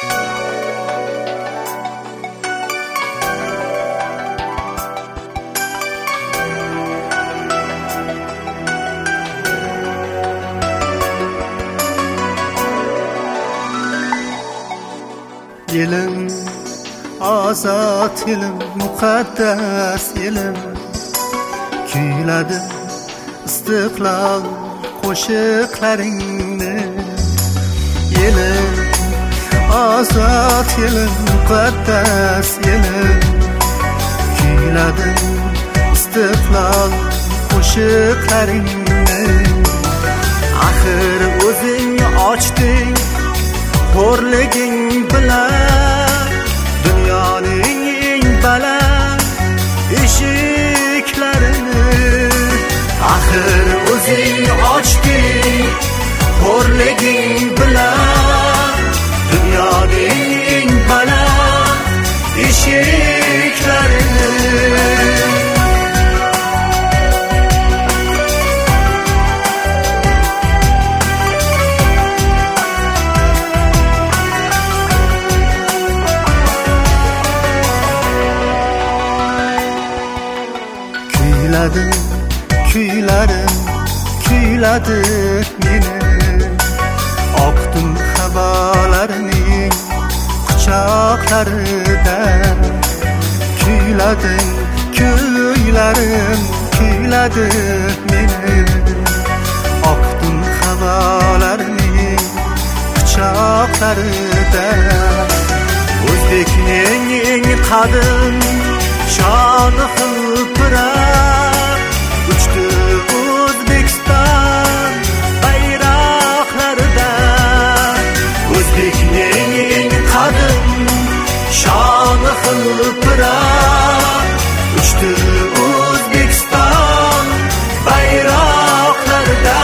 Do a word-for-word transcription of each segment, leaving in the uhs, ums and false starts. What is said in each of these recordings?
Yelim azat, yelim muqaddas, yelim kuyladi istiqlol qo'shiqlaringni. Yelim azat, yelim muqaddas, yelim kuyladi istiqlol qo'shiqlaringni. Axir o'zing ochding xo'rliging bilan dunyoning eng baland eshiklarini. Axir o'zing ochding xo'rliging bilan dunyoning eng baland eshiklarini. Kuyladi kuylarim, kuyladi meni, oqdim havolarning quchoqlarida. Kuyladi kuylarim, kuyladi meni, oqdim havolarning quchoqlarida. O'zbekning eng qadim shoni hilpirab uchdi O'zbekiston bayroqlarida. O'zbekning eng qadim shoni hilpirab uchdi O'zbekiston bayroqlarida.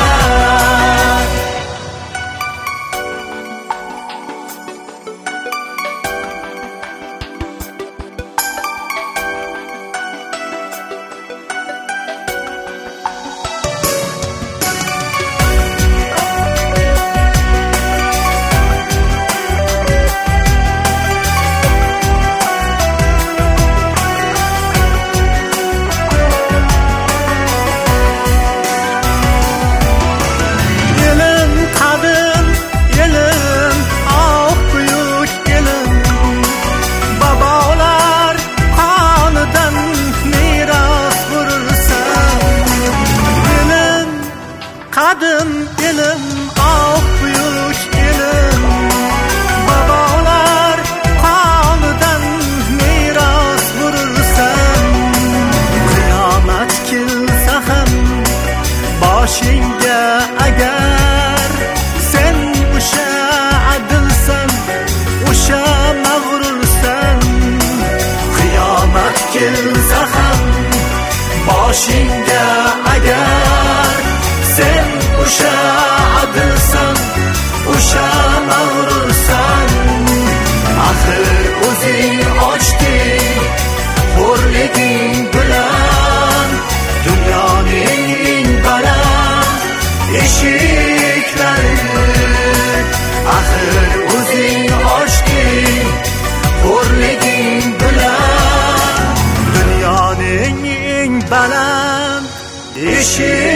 Qadim elim, oq buyuk elim, babolar qonidan meros bo'lsan. Qiyomat kelsa ham boshingga agar sen o'sha adilsan, o'sha mag'rursan. Qiyomat kelsa ham boshingga agar sen o'sha adilsan, o'sha mag'rursan. Axir o'zing ochding xo'rliging bilan dunyoning eng baland eshiklarini. Axir o'zing ochding xo'rliging bilan dunyoning eng baland eshiklarini.